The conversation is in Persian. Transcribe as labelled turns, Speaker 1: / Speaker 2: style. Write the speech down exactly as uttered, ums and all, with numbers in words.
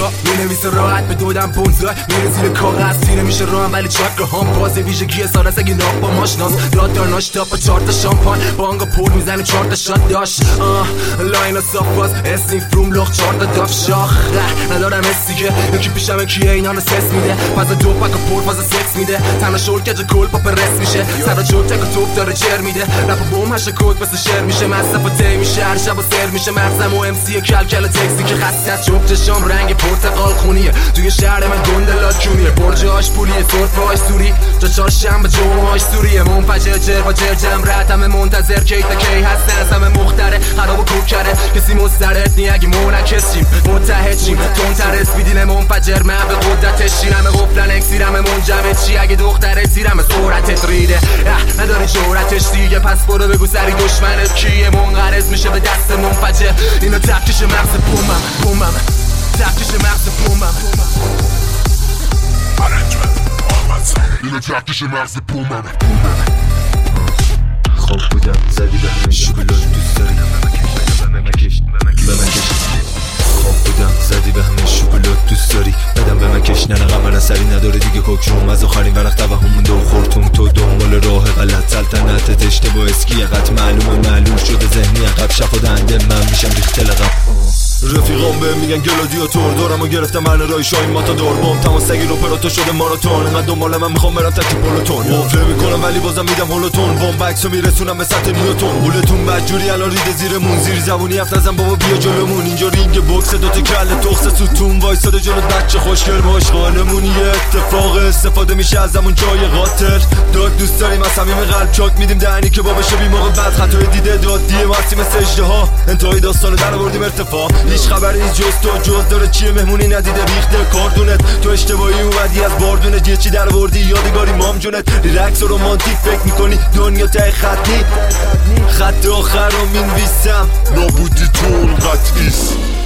Speaker 1: ها مینویسه راحت به دودم پونزای میره زیر کاغذ تینه میشه راهم ولی چاکر هم بازی ویژگی سال از اگه ناق با ماشناس داد دار ناشتاپ با چهار تا شامپان بانگا پر میزنیم چهار تا شات داشت لاین صاف باز اسنیف روم لخ چهار تا داف شاخ ندارم حسی که یکی پیشم کیه اینا رو سس میده فاز دو پاک پر فاز سکس میده تنها شل کج کل پاپ رس میشه سر جو تک و توپ داره چر میده رپ بوم هش کد مثل شعر میشه مصرف و تی میشه هر شب و سر میشه مغزم و ام سی کل کل تکسی که خسته از چوب چشام رنگ پرتقال خونیه توی شهر من گنده لاکونیه برجاش پولیه سرفاش سوری جا چهارشنبه جمعهاش سوریه منفجر جر با جر جمرت همه منتظر کی تا کی هستن همه مختره خراب و کوک کرده کسی مسترد نی اگه منعکسیم متحد شیم تندتر اسپیدین منفجر من به قدرتش شیرم قفلن اکسیرم منجمد چی اگه دختره زیرم سرعتت ریده نداری جورتش دیگه پس برو بگو سری دشمنت کیه منقرض میشه به دست منفجر اینو تفکیش مغز بومم بومم تفکیش مغز بومم
Speaker 2: اینو تفکیش مغز بومم
Speaker 3: خواب بودم زدی به همه شکلات دوست داری به من کش به من کش خواب بودم زدی به همه شکلات دوست داری بدم به من کش نه قمر اثری نداره دیگه کوکروم از آخرین ورق توهم مونده و خورتوم تو دنبال راه غلط سلطنتت اشتباه اسکی قط معلوم و معلوم شده ذهنی عقب شفاده من میشم ریخت لقب رفیقام به میگن گلادیاتور دورم و گرفتم من رای شای ماتا دور بام تماس سگی رو پراتو شده ماراتون انقدر دنبال من میخوام برم تکی پولتون موفه میکنم ولی بازم میدم هولتون بام بکسو میرسونم به سطح نیوتون بولتون بدجوری الان ریده زیرمون زیر زبونی هفت نزن بابا بیا جلومون اینجا رینگ بوکس دوتا کله تخص ستون وایساده جلو بچه خوشگل باش خانمون یه اتفاق استفاده میشه از همون جای قاتل داد دوست داریم از صمیم قلب چاک میدیم دهنی که بابا بی موقع بعد خطای دیده دادیه ماسیم سجده ها انتهای داستانو در آوردیم ارتفاع هیچ خبری نیست جز تو جز داره چیه مهمونی ندیده ریخته کاردونت تو اشتباهی اومدی از باردونت یه چی در آوردی یادگاری مام جونت ریلکس و رومانتیک فکر میکنی دنیا ته خطی خط آخر رو مینویسم
Speaker 2: نابودی تو قطعیست